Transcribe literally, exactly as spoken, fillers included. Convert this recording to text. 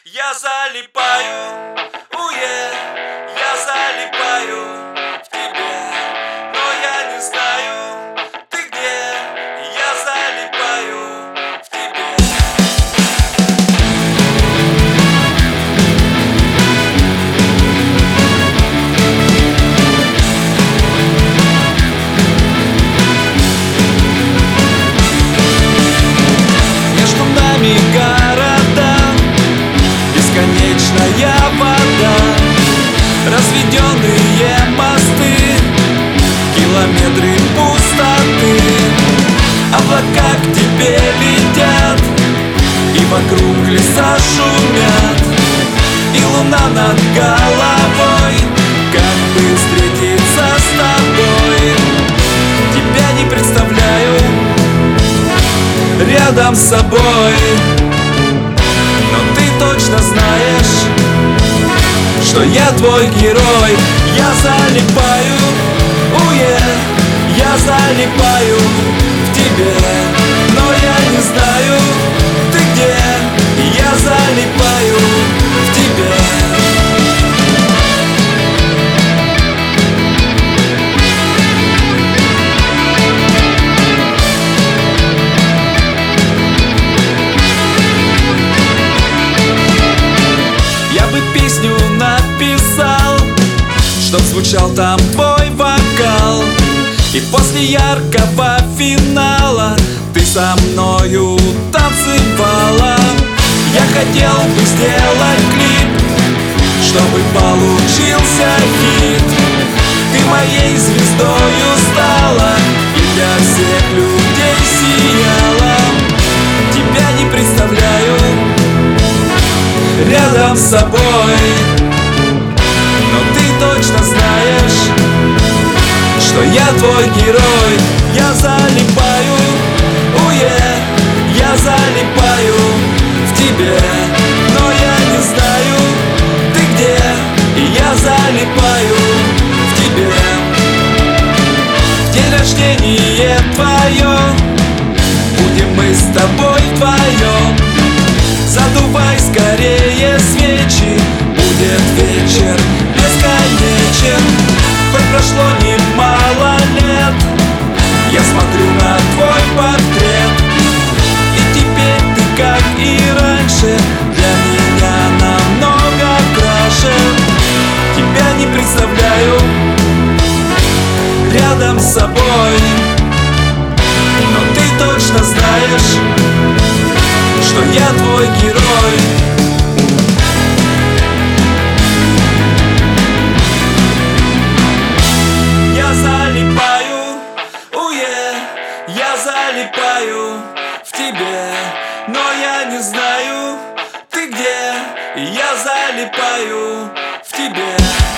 Я залипаю, уе, я залипаю в тебе, но я не знаю, ты где. Я залипаю в тебе. Между нами города, бесконечная вода, разведенные мосты, километры пустоты. Облака к тебе летят, и вокруг леса шумят, и луна над головой. Как бы встретиться с тобой? Тебя не представляю рядом с собой, но ты точно знаешь, что я твой герой. Я залипаю, уе, я залипаю в тебе, но я не знаю, ты где. Я залипаю в тебе. Я бы песню написал, чтоб звучал там твой вокал, и после яркого финала ты со мною танцевала. Я хотел бы сделать клип, чтобы получился хит. Ты моей звездою стала и для всех людей сияла. Тебя не представляю рядом с собой, но ты точно знаешь, что я твой герой. Я залипаю, уе, я залипаю в тебе, но я не знаю, ты где. И я залипаю в тебе. В день рождения твое будем мы с тобой вдвоем. Задувай скорее свечи, будет вечер бесконечен. Хоть прошло немало лет, я смотрю на твой портрет, и теперь ты, как и раньше, для меня намного краше. Тебя не представляю рядом с собой, но ты точно знаешь, что я твой герой. Я залипаю, уе, я залипаю в тебе, но я не знаю, ты где. Я залипаю в тебе.